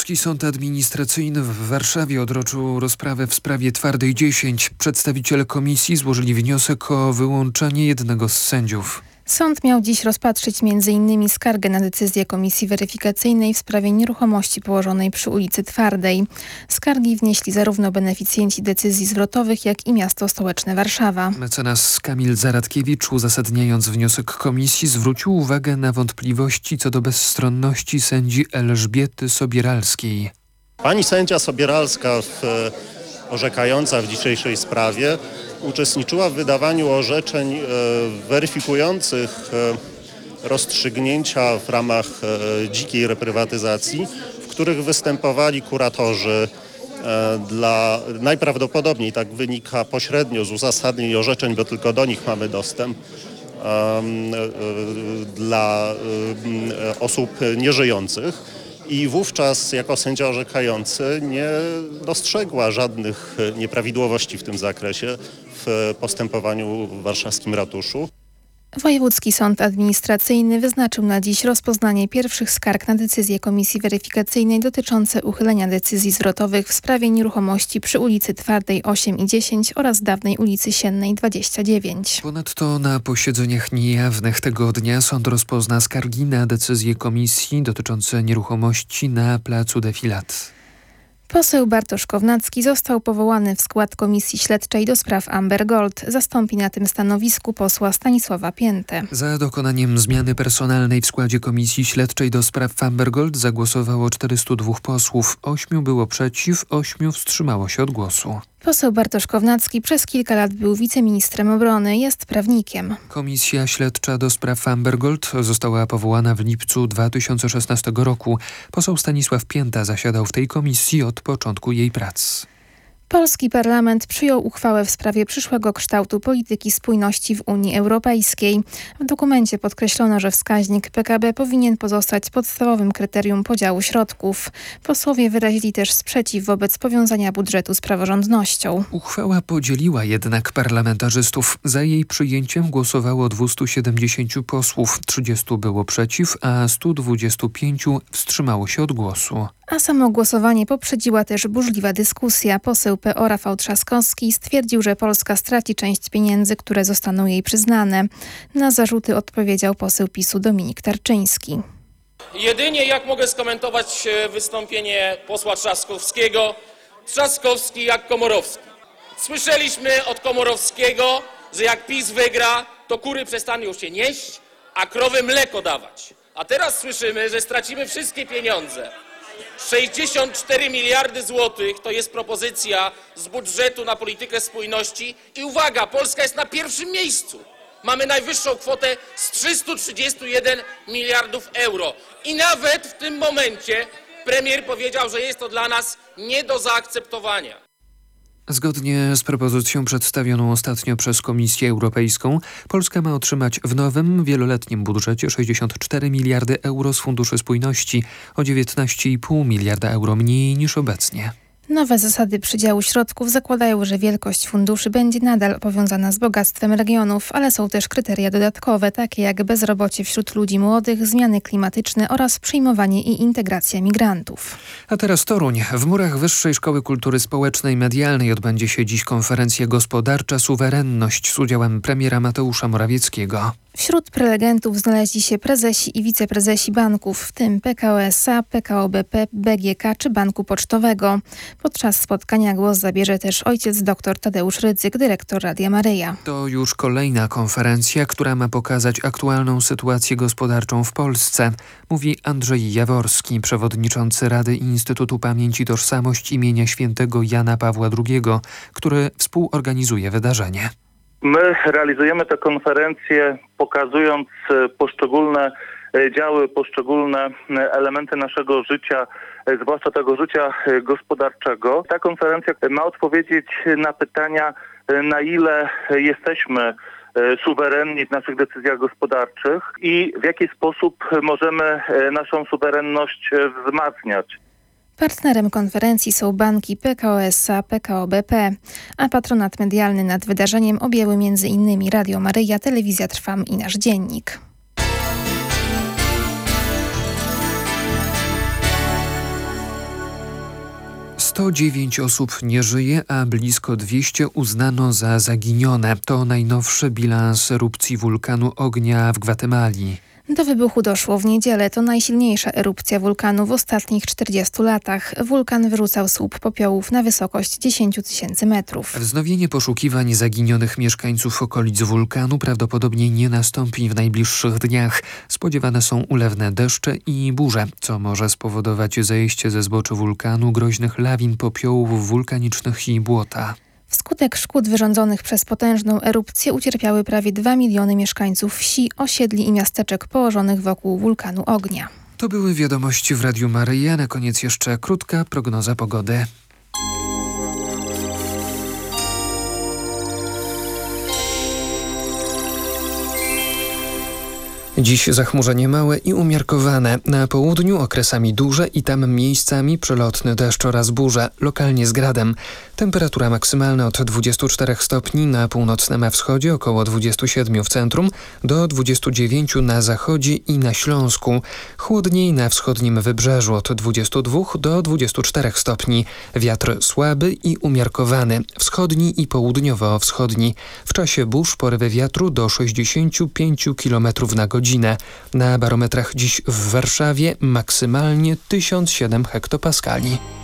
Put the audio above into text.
Wojewódzki Sąd Administracyjny w Warszawie odroczył rozprawę w sprawie Twardej 10. Przedstawiciele komisji złożyli wniosek o wyłączenie jednego z sędziów. Sąd miał dziś rozpatrzyć m.in. skargę na decyzję Komisji Weryfikacyjnej w sprawie nieruchomości położonej przy ulicy Twardej. Skargi wnieśli zarówno beneficjenci decyzji zwrotowych, jak i miasto stołeczne Warszawa. Mecenas Kamil Zaradkiewicz, uzasadniając wniosek komisji, zwrócił uwagę na wątpliwości co do bezstronności sędzi Elżbiety Sobieralskiej. Pani sędzia Sobieralska, orzekająca w dzisiejszej sprawie, uczestniczyła w wydawaniu orzeczeń weryfikujących rozstrzygnięcia w ramach dzikiej reprywatyzacji, w których występowali kuratorzy najprawdopodobniej, tak wynika pośrednio z uzasadnień orzeczeń, bo tylko do nich mamy dostęp, dla osób nieżyjących. I wówczas jako sędzia orzekający nie dostrzegła żadnych nieprawidłowości w tym zakresie w postępowaniu w warszawskim ratuszu. Wojewódzki Sąd Administracyjny wyznaczył na dziś rozpoznanie pierwszych skarg na decyzję Komisji Weryfikacyjnej dotyczące uchylenia decyzji zwrotowych w sprawie nieruchomości przy ulicy Twardej 8 i 10 oraz dawnej ulicy Siennej 29. Ponadto na posiedzeniach niejawnych tego dnia sąd rozpozna skargi na decyzję komisji dotyczące nieruchomości na placu Defilat. Poseł Bartosz Kownacki został powołany w skład Komisji Śledczej do spraw Amber Gold. Zastąpi na tym stanowisku posła Stanisława Piętę. Za dokonaniem zmiany personalnej w składzie Komisji Śledczej do spraw Amber Gold zagłosowało 402 posłów. 8 było przeciw, 8 wstrzymało się od głosu. Poseł Bartosz Kownacki przez kilka lat był wiceministrem obrony, jest prawnikiem. Komisja Śledcza do spraw Amber Gold została powołana w lipcu 2016 roku. Poseł Stanisław Pięta zasiadał w tej komisji od początku jej prac. Polski parlament przyjął uchwałę w sprawie przyszłego kształtu polityki spójności w Unii Europejskiej. W dokumencie podkreślono, że wskaźnik PKB powinien pozostać podstawowym kryterium podziału środków. Posłowie wyrazili też sprzeciw wobec powiązania budżetu z praworządnością. Uchwała podzieliła jednak parlamentarzystów. Za jej przyjęciem głosowało 270 posłów, 30 było przeciw, a 125 wstrzymało się od głosu. A samo głosowanie poprzedziła też burzliwa dyskusja. Poseł PO Rafał Trzaskowski stwierdził, że Polska straci część pieniędzy, które zostaną jej przyznane. Na zarzuty odpowiedział poseł PiS-u Dominik Tarczyński. Jedynie jak mogę skomentować wystąpienie posła Trzaskowskiego? Trzaskowski jak Komorowski. Słyszeliśmy od Komorowskiego, że jak PiS wygra, to kury przestaną się nieść, a krowy mleko dawać. A teraz słyszymy, że stracimy wszystkie pieniądze. 64 miliardy złotych to jest propozycja z budżetu na politykę spójności i uwaga, Polska jest na pierwszym miejscu. Mamy najwyższą kwotę z 331 miliardów euro. I nawet w tym momencie premier powiedział, że jest to dla nas nie do zaakceptowania. Zgodnie z propozycją przedstawioną ostatnio przez Komisję Europejską, Polska ma otrzymać w nowym, wieloletnim budżecie 64 miliardy euro z Funduszy Spójności, o 19,5 miliarda euro mniej niż obecnie. Nowe zasady przydziału środków zakładają, że wielkość funduszy będzie nadal powiązana z bogactwem regionów, ale są też kryteria dodatkowe, takie jak bezrobocie wśród ludzi młodych, zmiany klimatyczne oraz przyjmowanie i integracja migrantów. A teraz Toruń. W murach Wyższej Szkoły Kultury Społecznej i Medialnej odbędzie się dziś konferencja gospodarcza Suwerenność z udziałem premiera Mateusza Morawieckiego. Wśród prelegentów znaleźli się prezesi i wiceprezesi banków, w tym PKO SA, PKO BP, BGK czy Banku Pocztowego. Podczas spotkania głos zabierze też ojciec dr Tadeusz Rydzyk, dyrektor Radia Maryja. To już kolejna konferencja, która ma pokazać aktualną sytuację gospodarczą w Polsce, mówi Andrzej Jaworski, przewodniczący Rady Instytutu Pamięć i Tożsamość imienia świętego Jana Pawła II, który współorganizuje wydarzenie. My realizujemy tę konferencję pokazując poszczególne działy, poszczególne elementy naszego życia, zwłaszcza tego życia gospodarczego. Ta konferencja ma odpowiedzieć na pytania, na ile jesteśmy suwerenni w naszych decyzjach gospodarczych i w jaki sposób możemy naszą suwerenność wzmacniać. Partnerem konferencji są banki PKO SA, PKO BP, a patronat medialny nad wydarzeniem objęły m.in. Radio Maryja, Telewizja Trwam i Nasz Dziennik. 109 osób nie żyje, a blisko 200 uznano za zaginione. To najnowszy bilans erupcji wulkanu ognia w Gwatemali. Do wybuchu doszło w niedzielę. To najsilniejsza erupcja wulkanu w ostatnich 40 latach. Wulkan wyrzucał słup popiołów na wysokość 10 000 metrów. Wznowienie poszukiwań zaginionych mieszkańców okolic wulkanu prawdopodobnie nie nastąpi w najbliższych dniach. Spodziewane są ulewne deszcze i burze, co może spowodować zejście ze zbocza wulkanu groźnych lawin popiołów wulkanicznych i błota. Wskutek szkód wyrządzonych przez potężną erupcję ucierpiały prawie 2 miliony mieszkańców wsi, osiedli i miasteczek położonych wokół wulkanu ognia. To były wiadomości w Radiu Maryja. Na koniec jeszcze krótka prognoza pogody. Dziś zachmurzenie małe i umiarkowane. Na południu okresami duże i tam miejscami przelotny deszcz oraz burze, lokalnie z gradem. Temperatura maksymalna od 24 stopni na północnym wschodzie, około 27 w centrum, do 29 na zachodzie i na Śląsku. Chłodniej na wschodnim wybrzeżu od 22 do 24 stopni. Wiatr słaby i umiarkowany, wschodni i południowo-wschodni. W czasie burz porywy wiatru do 65 km na godzinę. Na barometrach dziś w Warszawie maksymalnie 1007 hektopaskali.